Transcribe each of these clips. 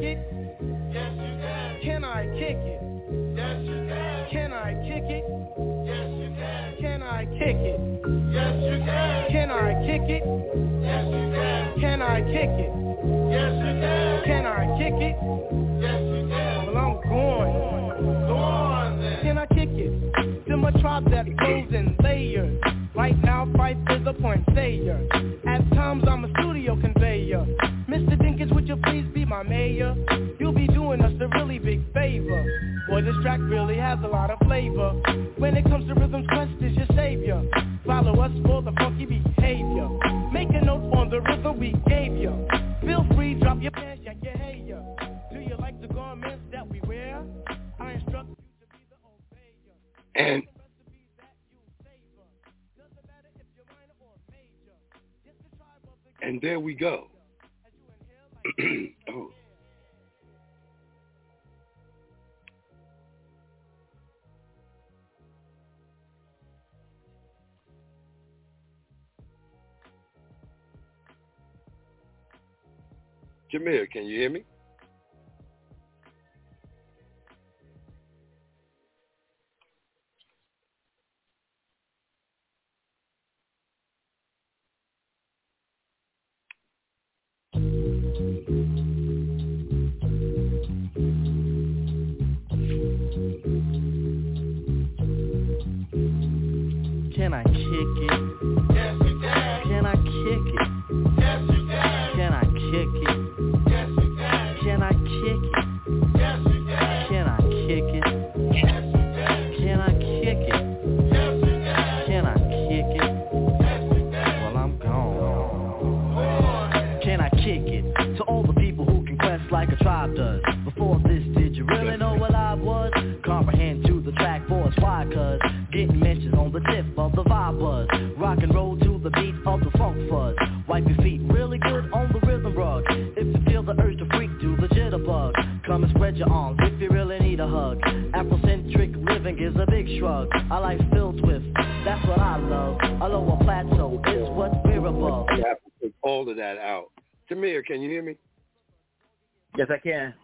it? Yes, you can. Can I kick it? Yes, you can. Can I kick it? Yes, you can. Can I kick it? Yes, you can. Can I kick it? Yes, you can. Can I kick it? Yes, you can. Can I kick it? Yes, you can. Well, I'm going. Go on then. Can I kick it? To my tribe that grows in layers. Right now, Fife is a point sayer. At times, I'm a studio conveyor. Mr. Dinkins, would you please be my mayor? You'll be doing us a really big favor. Boy, this track really has a lot of flavor. When it comes to rhythms, Quest is your savior. Follow us for the funky behavior. Make a note on the rhythm we gave you. Feel free, drop your pants, yank your hair. Do you like the garments that we wear? I instruct you to be the obeyer. And there we go. Oh. Jameer, can you hear me? Can I kick it? Yes, you can. Can I kick it? Yes, you can. Can I kick it? Yes, you can. Can I kick it? Yes, you can. Can I kick it? Yes, you can. Can I kick it? Yes, you can. Can I kick it? Yes, you can. Well, I'm gone. Can I kick it? To all the people who can quest like a tribe does. Before this, did you really know what I was? Comprehend to the track force, why? Cause getting mentions on the tip of the vibe buzz. Rock and roll to the beat of the funk fuzz. Wipe your feet really good on the rhythm rug. If you feel the urge to freak, do the jitterbug. Come and spread your arms if you really need a hug. Afrocentric living is a big shrug. Our life's filled with, that's what I love. A lower plateau is what we're above. You have to take all of that out. Jameer, can you hear me? Yes, I can.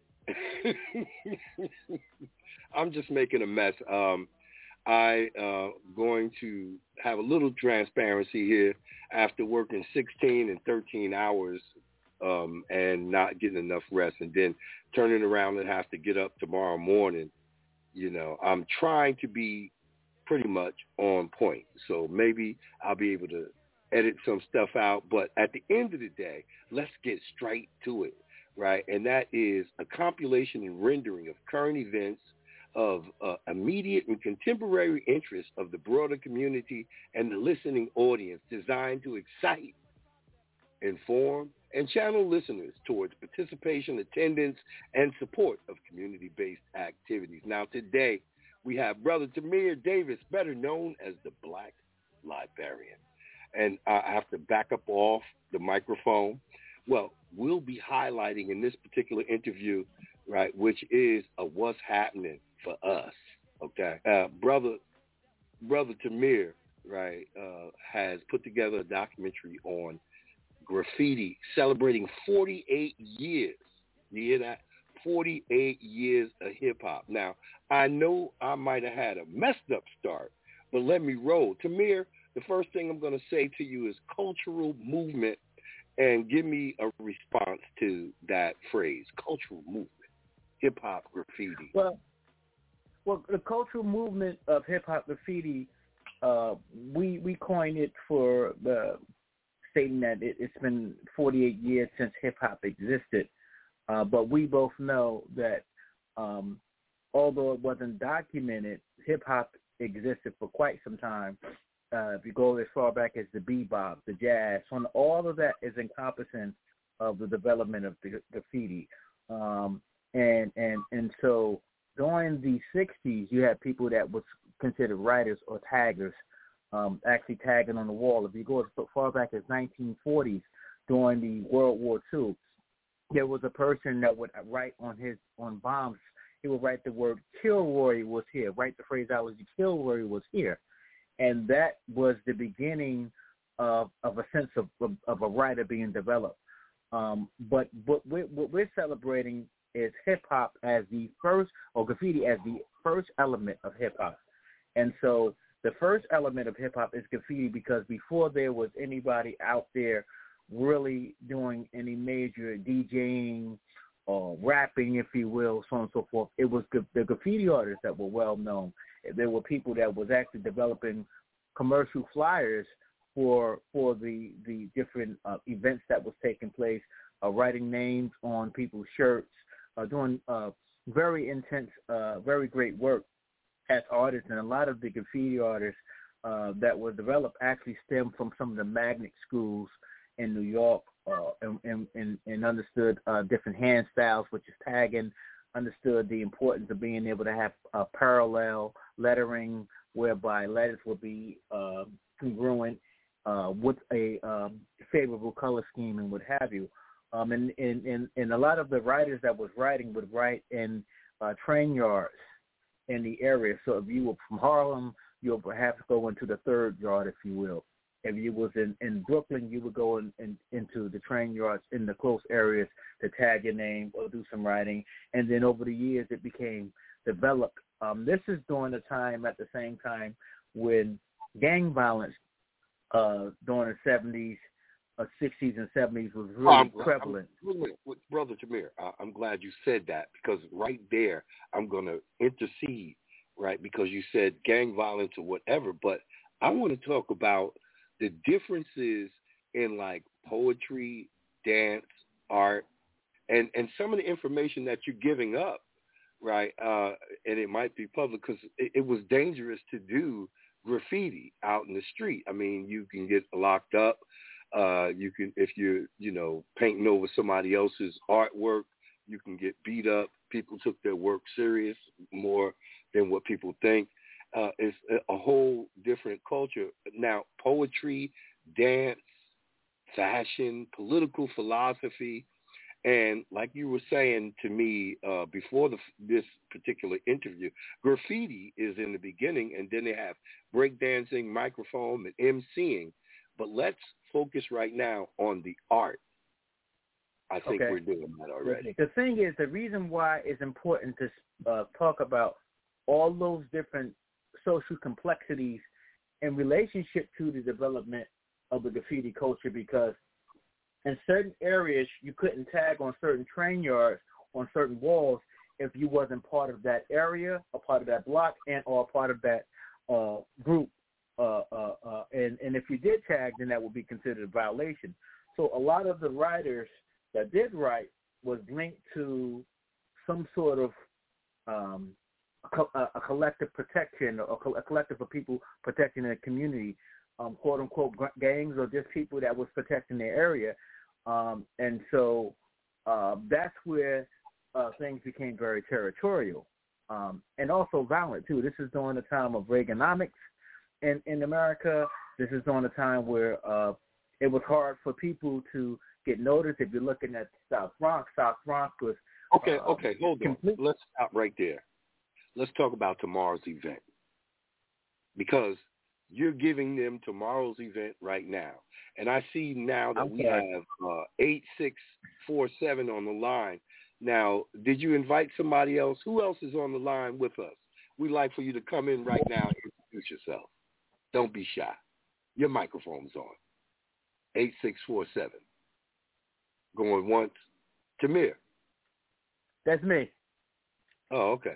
I'm just making a mess. I going to have a little transparency here after working 16 and 13 hours and not getting enough rest, and then turning around and have to get up tomorrow morning. You know, I'm trying to be pretty much on point. So maybe I'll be able to edit some stuff out. But at the end of the day, let's get straight to it, right? And that is a compilation and rendering of current events of immediate and contemporary interest of the broader community and the listening audience, designed to excite, inform, and channel listeners towards participation, attendance, and support of community-based activities. Now, today, we have Brother Tamir Davis, better known as the Black Librarian. And I have to back up off the microphone. Well, we'll be highlighting in this particular interview, right, which is a what's happening for us, okay? Brother Tamir, right, has put together a documentary on graffiti celebrating 48 years. You hear that? 48 years of hip-hop. Now, I know I might have had a messed up start, but let me roll. Tamir, the first thing I'm going to say to you is cultural movement, and give me a response to that phrase, cultural movement, hip-hop graffiti. Well, the cultural movement of hip-hop graffiti, we coined it for the stating that it's been 48 years since hip-hop existed. But we both know that although it wasn't documented, hip-hop existed for quite some time. If you go as far back as the bebop, the jazz, all of that is encompassing of the development of the graffiti. And so during the 60s, you had people that was considered writers or taggers, actually tagging on the wall. If you go as far back as 1940s, during the World War II, there was a person that would write on bombs. He would write the word "Kilroy was here," write the phrase "I was Kilroy was here," and that was the beginning of a sense of a writer being developed. But what we're celebrating is hip hop as the first, or graffiti as the first element of hip hop. And so the first element of hip hop is graffiti, because before there was anybody out there really doing any major DJing or rapping, if you will, so on and so forth, it was the graffiti artists that were well known. There were people that was actually developing commercial flyers for the different events that was taking place, writing names on people's shirts, doing very intense, very great work as artists. And a lot of the graffiti artists that were developed actually stem from some of the magnet schools in New York, and understood different hand styles, which is tagging, understood the importance of being able to have parallel lettering, whereby letters will be congruent with a favorable color scheme and what have you. And a lot of the writers that was writing would write in train yards in the area. So if you were from Harlem, you'll perhaps go into the third yard, if you will. If you was in Brooklyn, you would go into the train yards in the close areas to tag your name or do some writing. And then over the years, it became developed. This is during the time, at the same time, when gang violence during the 70s, 60s, and 70s was really prevalent. Brother Jameer, I'm glad you said that, because right there, I'm going to intercede, right, because you said gang violence or whatever, but I want to talk about the differences in, like, poetry, dance, art, and some of the information that you're giving up, right? And it might be public, because it was dangerous to do graffiti out in the street. I mean, you can get locked up. You can, if you're, painting over somebody else's artwork, you can get beat up. People took their work serious more than what people think. It's a whole different culture. Now, poetry, dance, fashion, political philosophy, and like you were saying to me before this particular interview, graffiti is in the beginning, and then they have breakdancing, microphone, and emceeing. But let's focus right now on the art. I think we're doing that already. The thing is, the reason why it's important to talk about all those different social complexities in relationship to the development of the graffiti culture, because in certain areas you couldn't tag on certain train yards, on certain walls, if you wasn't part of that area, a part of that block, and or a part of that group. And if you did tag, then that would be considered a violation. So a lot of the writers that did write was linked to some sort of a collective protection, or a collective of people protecting their community, quote unquote gangs, or just people that was protecting their area. And so that's where things became very territorial, and also violent too. This is during the time of Reaganomics in America. This is during a time where it was hard for people to get noticed. If you're looking at South Bronx was okay, hold on. Let's stop right there. Let's talk about tomorrow's event, because you're giving them tomorrow's event right now. And I see now that we have 8647 on the line. Now, did you invite somebody else? Who else is on the line with us? We'd like for you to come in right now and introduce yourself. Don't be shy. Your microphone's on. 8647. Going once. Jameer. That's me. Oh, okay.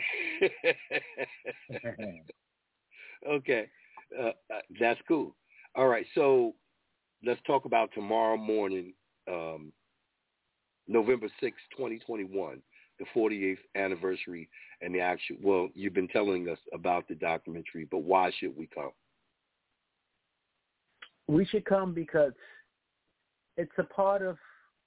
Okay. That's cool. All right. So let's talk about tomorrow morning, November 6, 2021, the 48th anniversary, and the actual, well, you've been telling us about the documentary, but why should we come? We should come because it's a part of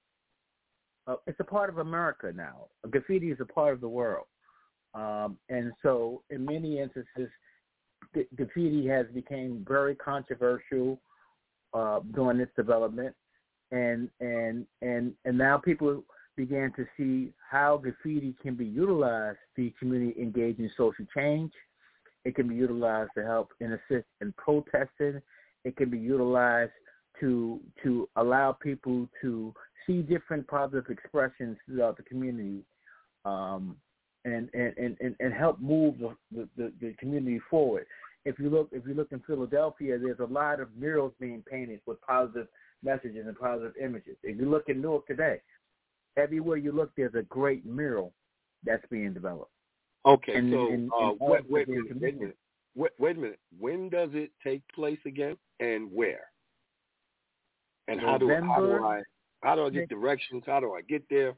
America now. Graffiti is a part of the world. And so in many instances, graffiti has become very controversial during its development, and now people began to see how graffiti can be utilized to community engage in social change. It can be utilized to help and assist in protesting. It can be utilized to allow people to see different positive expressions throughout the community, and help move the community forward. If you look in Philadelphia, there's a lot of murals being painted with positive messages and positive images. If you look in Newark today, everywhere you look, there's a great mural that's being developed. Okay, wait a minute. When does it take place again, and where? And how do I get directions? How do I get there?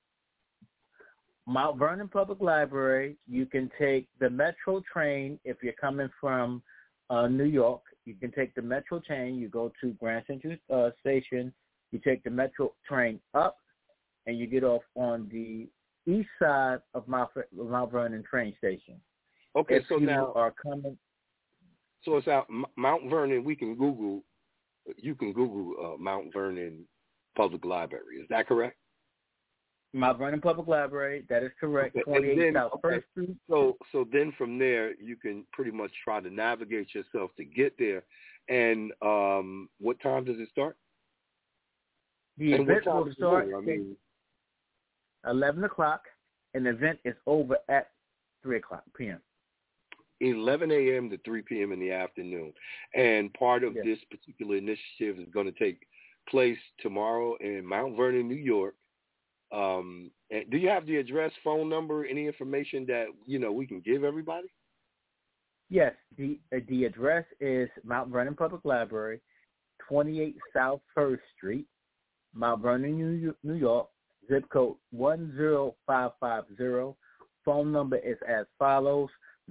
Mount Vernon Public Library. You can take the Metro train if you're coming from New York. You can take the Metro train. You go to Grand Central Station. You take the Metro train up, and you get off on the east side of Mount Vernon train station. Okay, if so you now are coming. So it's out Mount Vernon. You can Google Mount Vernon Public Library. Is that correct? Mount Vernon Public Library. That is correct. 28 South First Street. So then from there, you can pretty much try to navigate yourself to get there. And what time does it start? The event will start at 11 o'clock, and the event is over at 3 o'clock p.m. 11 a.m. to 3 p.m. in the afternoon. And part of this particular initiative is going to take place tomorrow in Mount Vernon, New York. And do you have the address, phone number, any information that, we can give everybody? Yes. The address is Mount Vernon Public Library, 28 South First Street, Mount Vernon, New York, zip code 10550. Phone number is as follows: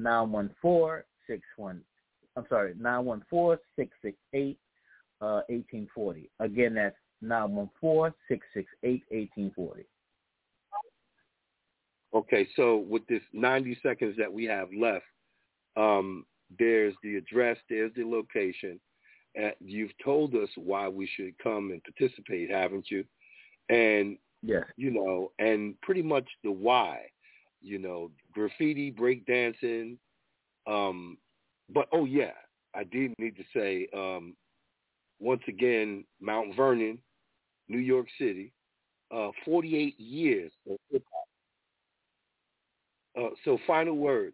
914-668-1840. Again, that's 914-668-1840. Okay, so with this 90 seconds that we have left, there's the address, there's the location. You've told us why we should come and participate, haven't you? And, yes, and pretty much the why, graffiti, breakdancing. But, I did need to say, once again, Mount Vernon, New York City, 48 years of hip-hop. So final words.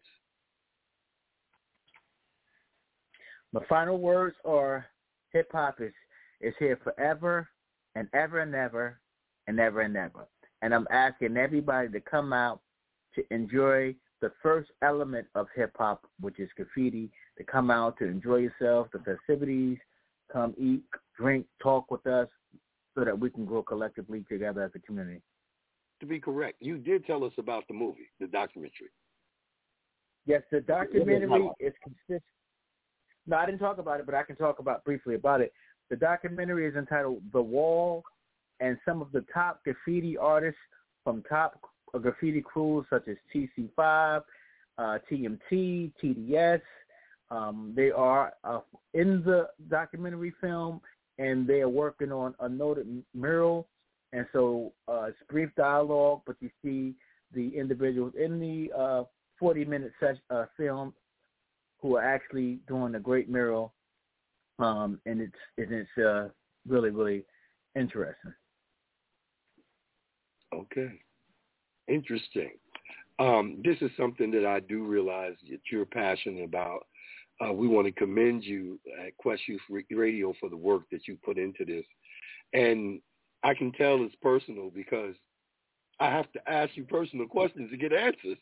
My final words are hip-hop is here forever and ever and ever and ever and ever. And I'm asking everybody to come out to enjoy the first element of hip-hop, which is graffiti, to come out to enjoy yourself, the festivities, come eat, drink, talk with us so that we can grow collectively together as a community. To be correct, you did tell us about the movie, the documentary. Yes, the documentary is consistent. No, I didn't talk about it, but I can talk briefly about it. The documentary is entitled The Wall, and some of the top graffiti artists from top graffiti crews such as TC5, TMT, TDS, they are in the documentary film, and they are working on a noted mural. And so it's brief dialogue, but you see the individuals in the 40-minute film who are actually doing a great mural, and it's really, really interesting. Okay. Interesting. This is something that I do realize that you're passionate about. We want to commend you at Quest Youth Radio for the work that you put into this. And I can tell it's personal because I have to ask you personal questions to get answers.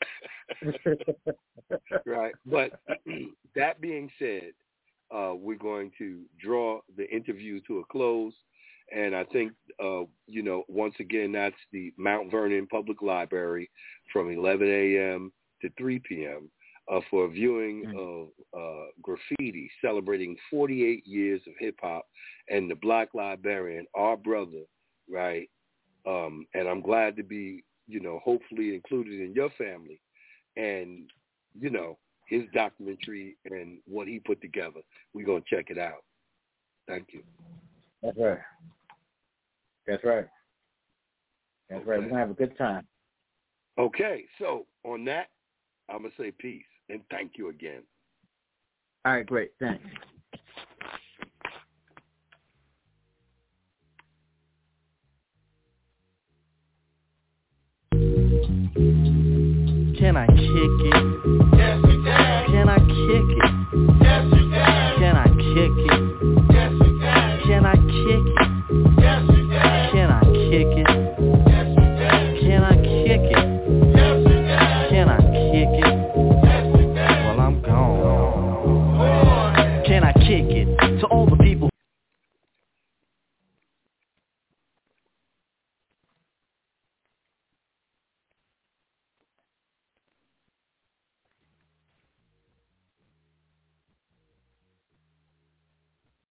Right. But that being said, we're going to draw the interview to a close. And I think, once again, that's the Mount Vernon Public Library from 11 a.m. to 3 p.m. For a viewing of graffiti celebrating 48 years of hip-hop and the Black Librarian, our brother, right? And I'm glad to be, hopefully included in your family and, his documentary and what he put together. We're going to check it out. Thank you. That's right. That's right. That's right. We're going to have a good time. Okay. So on that, I'm going to say peace and thank you again. All right. Great. Thanks. kick it. To all the people